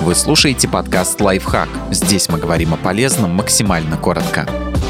Вы слушаете подкаст «Лайфхак». Здесь мы говорим о полезном максимально коротко.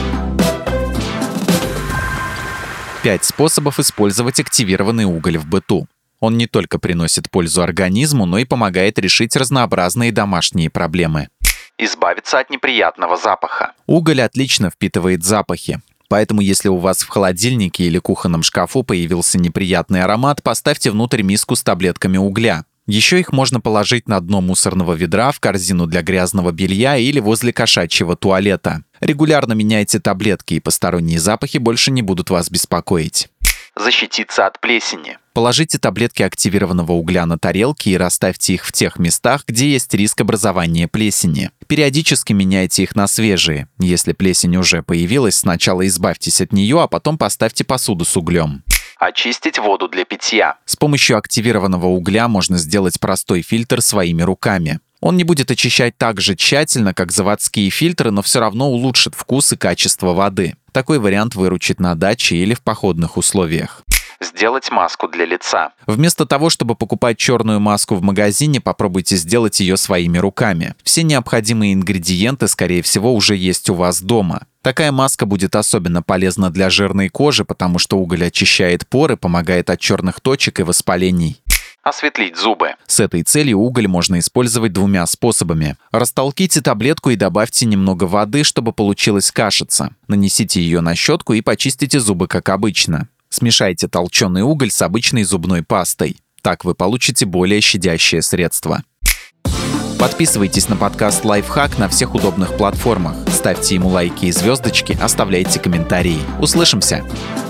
5 способов использовать активированный уголь в быту. Он не только приносит пользу организму, но и помогает решить разнообразные домашние проблемы. Избавиться от неприятного запаха. Уголь отлично впитывает запахи. Поэтому, если у вас в холодильнике или кухонном шкафу появился неприятный аромат, поставьте внутрь миску с таблетками угля. Еще их можно положить на дно мусорного ведра, в корзину для грязного белья или возле кошачьего туалета. Регулярно меняйте таблетки, и посторонние запахи больше не будут вас беспокоить. Защититься от плесени. Положите таблетки активированного угля на тарелки и расставьте их в тех местах, где есть риск образования плесени. Периодически меняйте их на свежие. Если плесень уже появилась, сначала избавьтесь от нее, а потом поставьте посуду с углем. Очистить воду для питья. С помощью активированного угля можно сделать простой фильтр своими руками. Он не будет очищать так же тщательно, как заводские фильтры, но все равно улучшит вкус и качество воды. Такой вариант выручит на даче или в походных условиях. Сделать маску для лица. Вместо того, чтобы покупать черную маску в магазине, попробуйте сделать ее своими руками. Все необходимые ингредиенты, скорее всего, уже есть у вас дома. Такая маска будет особенно полезна для жирной кожи, потому что уголь очищает поры, помогает от черных точек и воспалений. Осветлить зубы. С этой целью уголь можно использовать 2 способами. Растолките таблетку и добавьте немного воды, чтобы получилась кашица. Нанесите ее на щетку и почистите зубы, как обычно. Смешайте толченый уголь с обычной зубной пастой. Так вы получите более щадящее средство. Подписывайтесь на подкаст «Лайфхак» на всех удобных платформах. Ставьте ему лайки и звездочки, оставляйте комментарии. Услышимся!